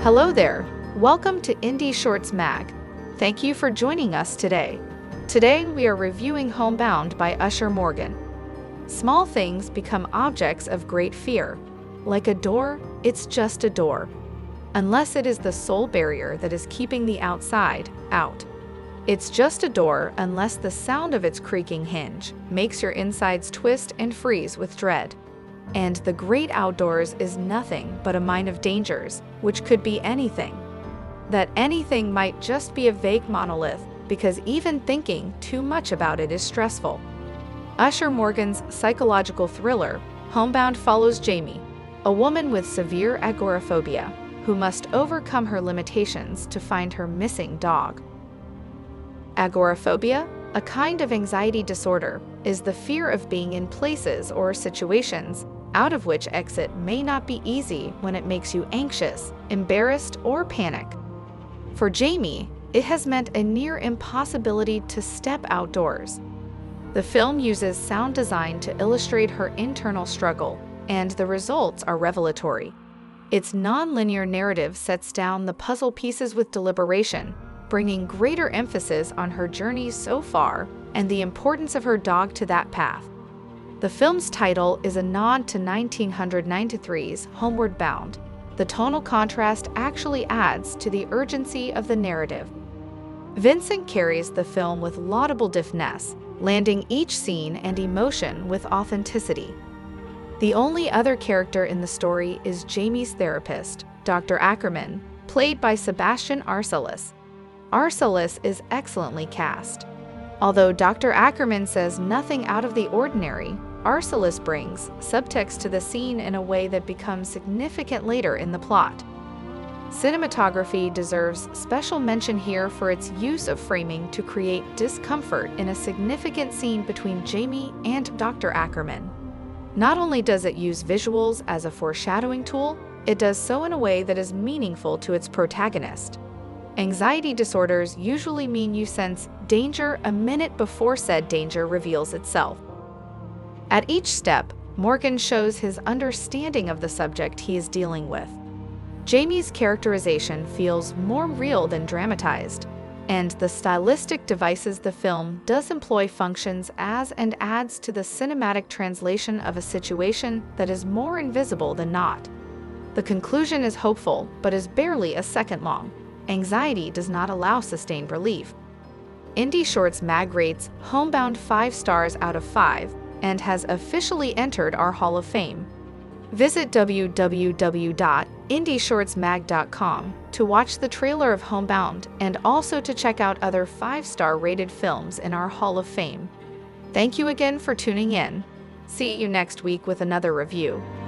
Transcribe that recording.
Hello there. Welcome to Indie Shorts Mag. Thank you for joining us today. Today we are reviewing Homebound by Usher Morgan. Small things become objects of great fear. Like a door, it's just a door. Unless it is the sole barrier that is keeping the outside out. It's just a door unless the sound of its creaking hinge makes your insides twist and freeze with dread. And the great outdoors is nothing but a mine of dangers, which could be anything. That anything might just be a vague monolith, because even thinking too much about it is stressful. Usher Morgan's psychological thriller, Homebound, follows Jamie, a woman with severe agoraphobia, who must overcome her limitations to find her missing dog. Agoraphobia, a kind of anxiety disorder, is the fear of being in places or situations out of which exit may not be easy when it makes you anxious, embarrassed, or panic. For Jamie, it has meant a near impossibility to step outdoors. The film uses sound design to illustrate her internal struggle, and the results are revelatory. Its non-linear narrative sets down the puzzle pieces with deliberation, bringing greater emphasis on her journey so far and the importance of her dog to that path. The film's title is a nod to 1993's Homeward Bound. The tonal contrast actually adds to the urgency of the narrative. Vincent carries the film with laudable finesse, landing each scene and emotion with authenticity. The only other character in the story is Jamie's therapist, Dr. Ackerman, played by Sebastian Arcellus. Arcellus is excellently cast. Although Dr. Ackerman says nothing out of the ordinary, Arcellus brings subtext to the scene in a way that becomes significant later in the plot. Cinematography deserves special mention here for its use of framing to create discomfort in a significant scene between Jamie and Dr. Ackerman. Not only does it use visuals as a foreshadowing tool, it does so in a way that is meaningful to its protagonist. Anxiety disorders usually mean you sense danger a minute before said danger reveals itself. At each step, Morgan shows his understanding of the subject he is dealing with. Jamie's characterization feels more real than dramatized, and the stylistic devices the film does employ functions as and adds to the cinematic translation of a situation that is more invisible than not. The conclusion is hopeful, but is barely a second long. Anxiety does not allow sustained relief. Indie Shorts Mag rates Homebound 5 stars out of 5 and has officially entered our Hall of Fame. Visit www.indieshortsmag.com to watch the trailer of Homebound and also to check out other 5-star rated films in our Hall of Fame. Thank you again for tuning in. See you next week with another review.